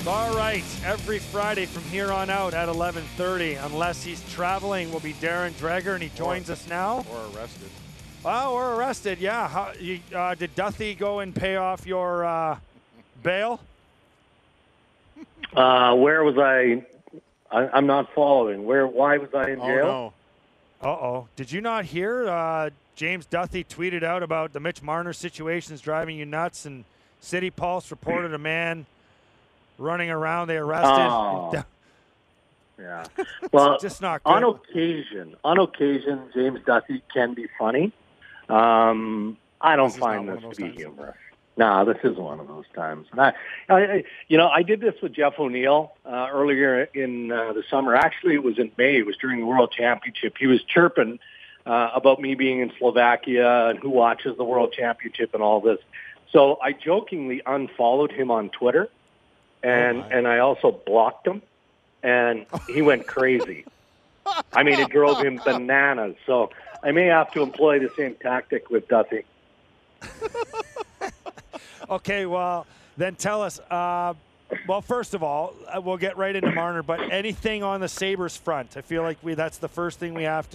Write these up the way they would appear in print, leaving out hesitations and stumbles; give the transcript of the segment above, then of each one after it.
All right, every Friday from here on out at 11:30, unless he's traveling, will be Darren Dreger, and he joins us now. Or arrested. Oh, or arrested, yeah. Did Duthie go and pay off your bail? Where was I? I'm not following. Why was I in jail? Oh, no. Uh-oh. Did you not hear James Duthie tweeted out about the Mitch Marner situation's driving you nuts, and City Pulse reported a man running around. They arrested. Oh. Yeah. Well, just not good. On occasion, James Duthie can be funny. I don't find this to be humorous. No, this isn't one of those times. I did this with Jeff O'Neill earlier in the summer. Actually, it was in May. It was during the World Championship. He was chirping about me being in Slovakia and who watches the World Championship and all this. So I jokingly unfollowed him on Twitter, and I also blocked him, and he went crazy. I mean, it drove him bananas. So I may have to employ the same tactic with Duthie. Okay, well, then tell us. Well, first of all, we'll get right into Marner, but anything on the Sabres front? I feel like that's the first thing we have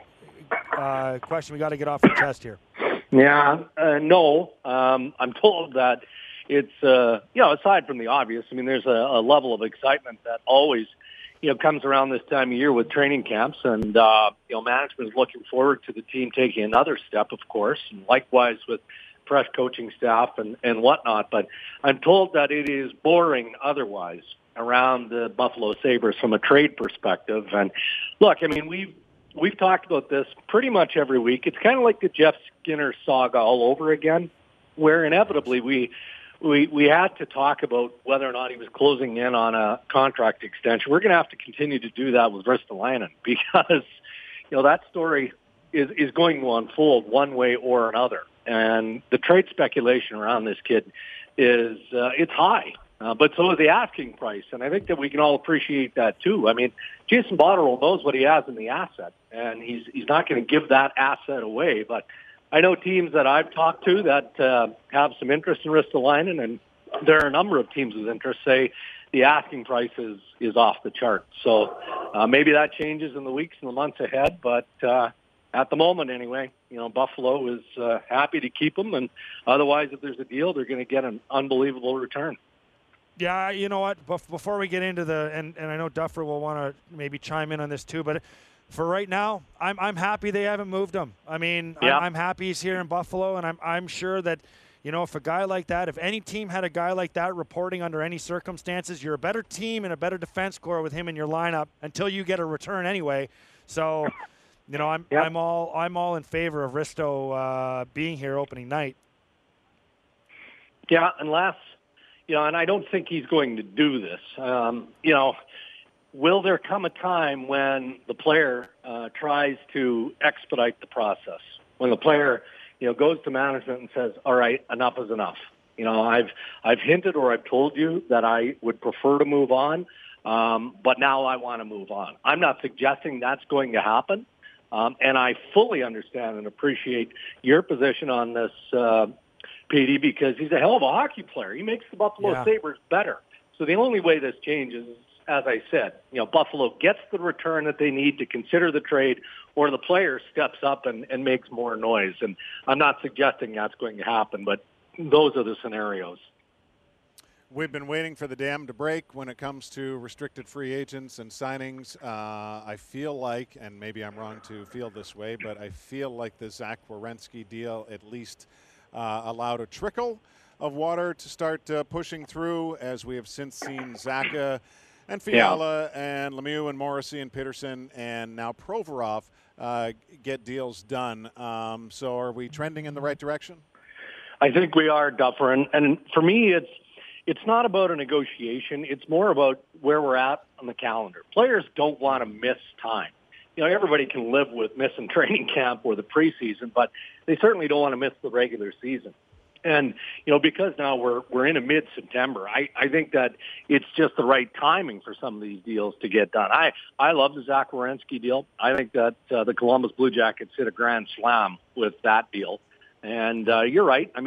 to question. We got to get off our chest here. Yeah, no. I'm told that it's, aside from the obvious, I mean, there's a level of excitement that always, comes around this time of year with training camps. And, management is looking forward to the team taking another step, of course, and likewise with fresh coaching staff and whatnot. But I'm told that it is boring otherwise around the Buffalo Sabres from a trade perspective. And look, I mean, we've talked about this pretty much every week. It's kind of like the Jeff Skinner saga all over again, where inevitably we had to talk about whether or not he was closing in on a contract extension. We're going to have to continue to do that with Ristolainen because, that story is going to unfold one way or another. And the trade speculation around this kid is it's high, but so is the asking price. And I think that we can all appreciate that too. I mean, Jason Botterill knows what he has in the asset, and he's not going to give that asset away. But I know teams that I've talked to that have some interest in Ristolainen, and there are a number of teams with interest, say the asking price is off the chart. So maybe that changes in the weeks and the months ahead, but at the moment anyway, Buffalo is happy to keep him, and otherwise if there's a deal, they're going to get an unbelievable return. Yeah, you know what? Before we get into and I know Duffer will want to maybe chime in on this too, but for right now, I'm happy they haven't moved him. I mean, yeah. I'm happy he's here in Buffalo, and I'm sure that, if a guy like that, if any team had a guy like that reporting under any circumstances, you're a better team and a better defense core with him in your lineup until you get a return anyway. So, I'm all in favor of Risto being here opening night. Yeah, unless, and I don't think he's going to do this. Will there come a time when the player tries to expedite the process? When the player, goes to management and says, "All right, enough is enough. I've hinted or I've told you that I would prefer to move on, but now I want to move on." I'm not suggesting that's going to happen, and I fully understand and appreciate your position on this, PD, because he's a hell of a hockey player. He makes the Buffalo Sabres better. So the only way this changes is, as I said, Buffalo gets the return that they need to consider the trade, or the player steps up and makes more noise. And I'm not suggesting that's going to happen, but those are the scenarios. We've been waiting for the dam to break when it comes to restricted free agents and signings. I feel like, and maybe I'm wrong to feel this way, but I feel like the Zach Werenski deal at least allowed a trickle of water to start pushing through, as we have since seen Zacha and Fiala and Lemieux and Morrissey and Peterson and now Provorov get deals done. So are we trending in the right direction? I think we are, Duffer. And for me, it's not about a negotiation. It's more about where we're at on the calendar. Players don't want to miss time. Everybody can live with missing training camp or the preseason, but they certainly don't want to miss the regular season. And, because now we're in mid-September, I think that it's just the right timing for some of these deals to get done. I love the Zach Werenski deal. I think that the Columbus Blue Jackets hit a grand slam with that deal. And you're right. I mean,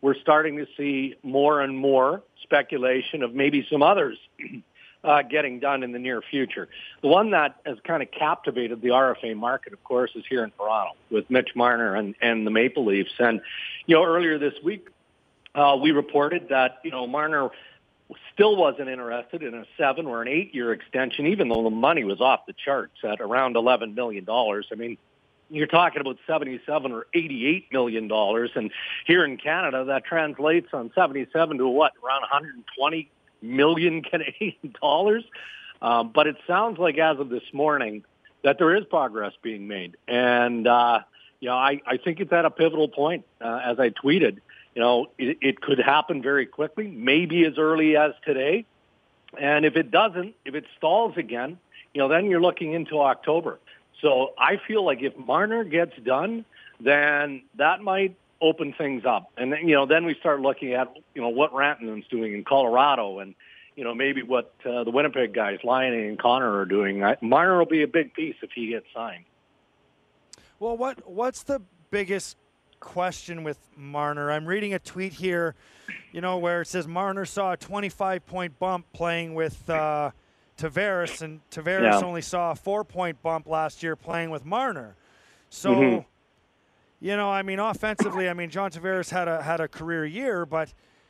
we're starting to see more and more speculation of maybe some others getting done in the near future. The one that has kind of captivated the RFA market, of course, is here in Toronto with Mitch Marner and the Maple Leafs. And, earlier this week, we reported that, Marner still wasn't interested in a 7 or an 8-year extension, even though the money was off the charts at around $11 million. I mean, you're talking about $77 or $88 million. And here in Canada, that translates on 77 to what, around 120 million Canadian dollars. But it sounds like as of this morning that there is progress being made. And, I think it's at a pivotal point, as I tweeted. It could happen very quickly, maybe as early as today. And if it doesn't, if it stalls again, then you're looking into October. So I feel like if Marner gets done, then that might open things up. And then we start looking at, what Rantanen's doing in Colorado and, maybe what the Winnipeg guys, Laine and Connor, are doing. Marner will be a big piece if he gets signed. Well, what's the biggest question with Marner? I'm reading a tweet here, where it says Marner saw a 25-point bump playing with Tavares, and Tavares only saw a 4-point bump last year playing with Marner. So, offensively, John Tavares had a career year, but,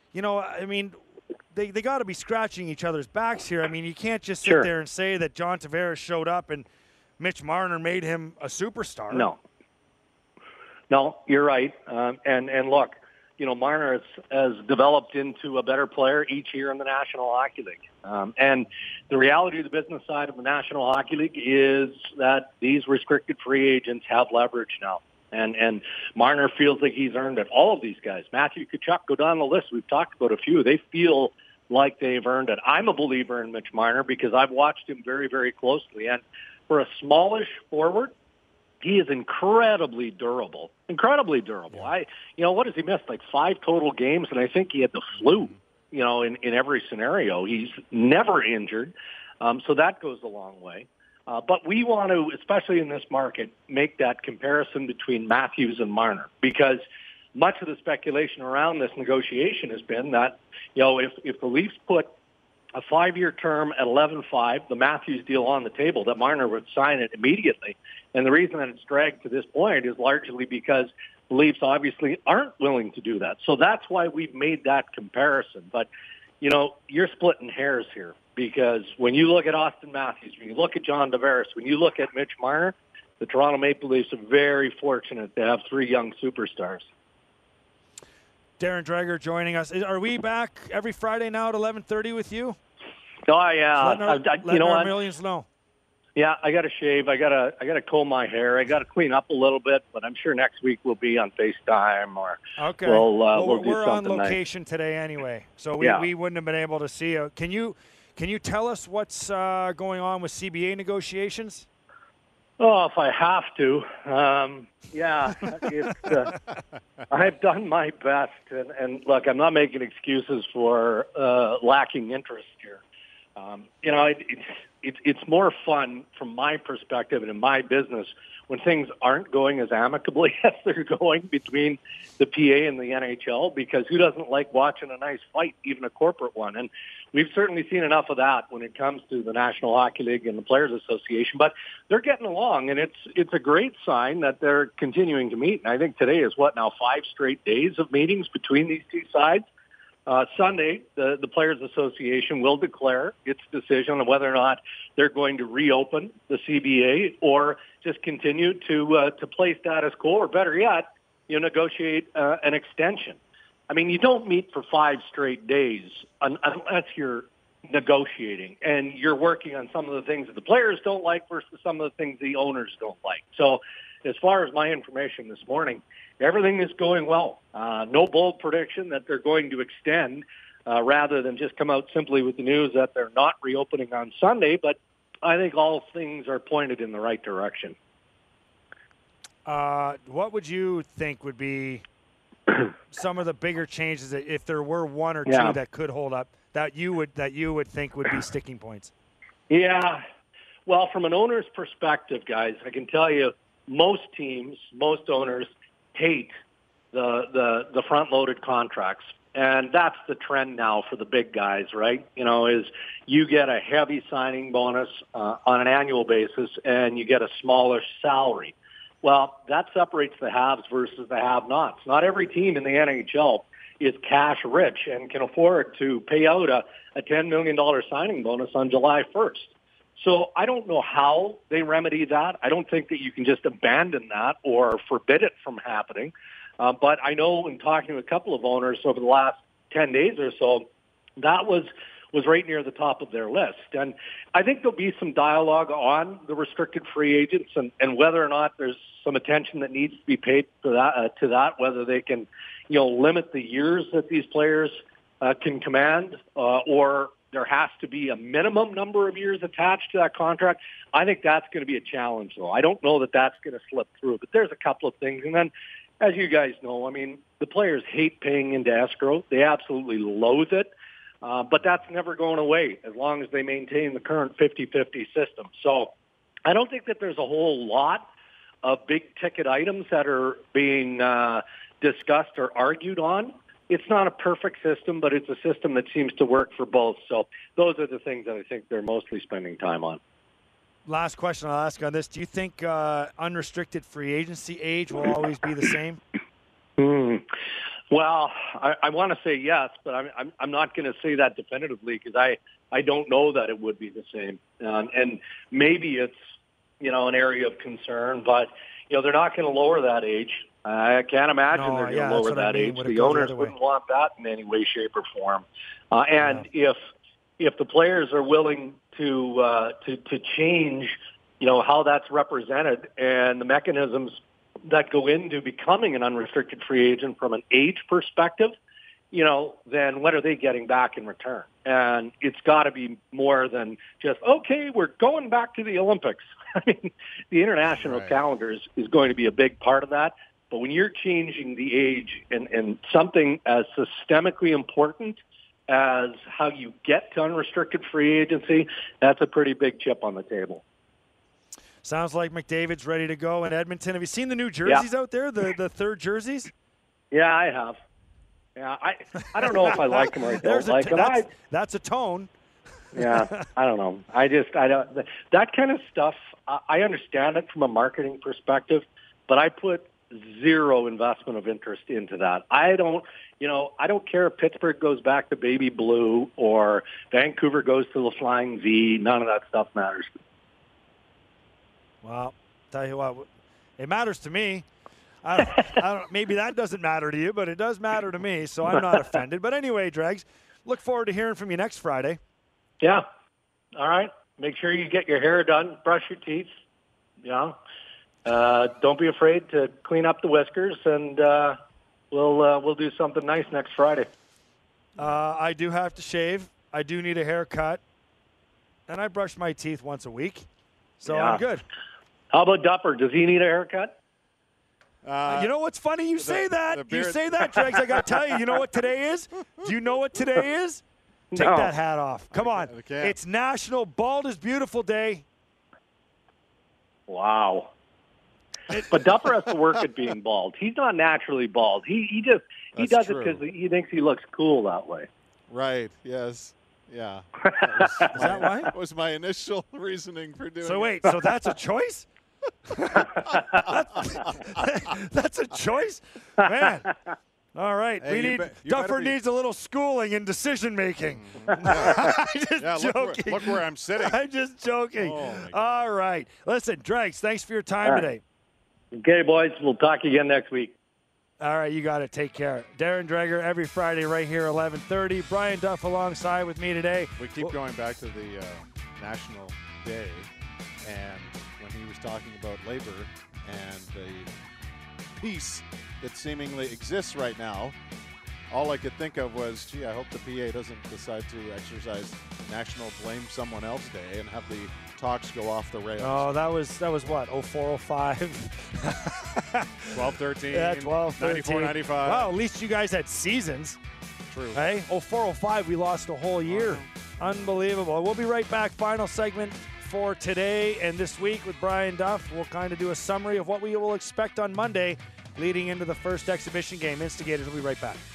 they got to be scratching each other's backs here. You can't just sit there and say that John Tavares showed up and Mitch Marner made him a superstar. No, you're right. And look, Marner has developed into a better player each year in the National Hockey League. And the reality of the business side of the National Hockey League is that these restricted free agents have leverage now. And Marner feels like he's earned it. All of these guys, Matthew Tkachuk, go down the list. We've talked about a few. They feel like they've earned it. I'm a believer in Mitch Marner because I've watched him very, very closely. And for a smallish forward, he is incredibly durable. Incredibly durable. What has he missed? Like 5 total games, and I think he had the flu, in every scenario. He's never injured, so that goes a long way. But we want to, especially in this market, make that comparison between Matthews and Marner because much of the speculation around this negotiation has been that, if the Leafs put a 5-year term at 11.5, the Matthews deal on the table, that Marner would sign it immediately. And the reason that it's dragged to this point is largely because the Leafs obviously aren't willing to do that. So that's why we've made that comparison. But, you're splitting hairs here because when you look at Austin Matthews, when you look at John Tavares, when you look at Mitch Marner, the Toronto Maple Leafs are very fortunate to have 3 young superstars. Darren Dreger joining us. Are we back every Friday now at 11:30 with you? Oh, yeah. Let our millions know. Yeah, I got to shave. I got to comb my hair. I got to clean up a little bit, but I'm sure next week we'll be on FaceTime or okay. We'll do we're something on location nice today anyway, so we wouldn't have been able to see you. Can you tell us what's going on with CBA negotiations? Oh, if I have to, I've done my best, and look, I'm not making excuses for lacking interest here. It's more fun from my perspective and in my business when things aren't going as amicably as they're going between the PA and the NHL, because who doesn't like watching a nice fight, even a corporate one? And we've certainly seen enough of that when it comes to the National Hockey League and the Players Association, but they're getting along, and it's a great sign that they're continuing to meet. And I think today is 5 straight days of meetings between these two sides. Sunday, the Players Association will declare its decision on whether or not they're going to reopen the CBA or just continue to play status quo, or better yet, negotiate an extension. You don't meet for 5 straight days unless you're negotiating and you're working on some of the things that the players don't like versus some of the things the owners don't like. So as far as my information this morning, everything is going well. No bold prediction that they're going to extend rather than just come out simply with the news that they're not reopening on Sunday. But I think all things are pointed in the right direction. What would you think would be some of the bigger changes if there were one or two that could hold up that you would think would be sticking points? Yeah. Well, from an owner's perspective, guys, I can tell you most teams, most owners hate the front-loaded contracts. And that's the trend now for the big guys, right? You know, is you get a heavy signing bonus on an annual basis and you get a smaller salary. Well, that separates the haves versus the have-nots. Not every team in the NHL is cash rich and can afford to pay out a $10 million signing bonus on July 1st. So I don't know how they remedy that. I don't think that you can just abandon that or forbid it from happening. But I know in talking to a couple of owners over the last 10 days or so, that was right near the top of their list. And I think there'll be some dialogue on the restricted free agents and whether or not there's some attention that needs to be paid to that, whether they can, you know, limit the years that these players can command, or there has to be a minimum number of years attached to that contract. I think that's going to be a challenge, though. I don't know that that's going to slip through, but there's a couple of things. And then, as you guys know, I mean, the players hate paying into escrow. They absolutely loathe it. But that's never going away as long as they maintain the current 50-50 system. So I don't think that there's a whole lot of big-ticket items that are being discussed or argued on. It's not a perfect system, but it's a system that seems to work for both. So those are the things that I think they're mostly spending time on. Last question I'll ask on this. Do you think unrestricted free agency age will always be the same? Well, I want to say yes, but I'm not going to say that definitively because I don't know that it would be the same. And maybe it's, you know, an area of concern, but, you know, they're not going to lower that age. I can't imagine they're going to lower that age. The owners wouldn't want that in any way, shape, or form. If the players are willing to change, you know, how that's represented and the mechanisms that go into becoming an unrestricted free agent from an age perspective, you know, then what are they getting back in return? And it's got to be more than just, okay, we're going back to the Olympics. I mean, the international calendar is going to be a big part of that. But when you're changing the age and something as systemically important as how you get to unrestricted free agency, that's a pretty big chip on the table. Sounds like McDavid's ready to go in Edmonton. Have you seen the new jerseys out there, the third jerseys? Yeah, I have. Yeah, I don't know if I like them or I don't like them. That's a tone. Yeah, I don't know. I don't. That kind of stuff, I understand it from a marketing perspective, but I put zero investment of interest into that. I don't care if Pittsburgh goes back to baby blue or Vancouver goes to the flying V. None of that stuff matters. Well, tell you what, it matters to me. I don't, maybe that doesn't matter to you, but it does matter to me, so I'm not offended. But anyway, Dregs, look forward to hearing from you next Friday. Yeah. All right. Make sure you get your hair done, brush your teeth. Yeah. Don't be afraid to clean up the whiskers, and we'll do something nice next Friday. I do have to shave. I do need a haircut, and I brush my teeth once a week, so I'm good. How about Dupper? Does he need a haircut? You know what's funny? You say that. You say that, Dregs. I got to tell you, you know what today is? Do you know what today is? Take that hat off. Come on. It's National Bald is Beautiful Day. Wow. But Dupper has to work at being bald. He's not naturally bald. He does it because he thinks he looks cool that way. Right. Yes. Yeah. Is that why? That was my initial reasoning for doing it. So wait, so that's a choice? That's a choice? Man. All right. Hey, Duffer needs a little schooling in decision making. I'm just joking. Look where I'm sitting. I'm just joking. All right. Listen, Dregs, thanks for your time today. Okay, boys. We'll talk again next week. All right, you got it. Take care. Darren Dreger every Friday right here, 11:30. Brian Duff alongside with me today. We keep going back to the National Day, and when he was talking about labor and the peace that seemingly exists right now, all I could think of was, gee, I hope the PA doesn't decide to exercise National Blame Someone Else Day and have the talks go off the rails. Oh, that was what, 04, 05? 12, 13. Yeah, 12, 13. 94, 95. Well, at least you guys had seasons. True. Hey, 04, 05, we lost a whole year. Unbelievable. We'll be right back. Final segment for today and this week with Brian Duff. We'll kind of do a summary of what we will expect on Monday leading into the first exhibition game. Instigators will be right back.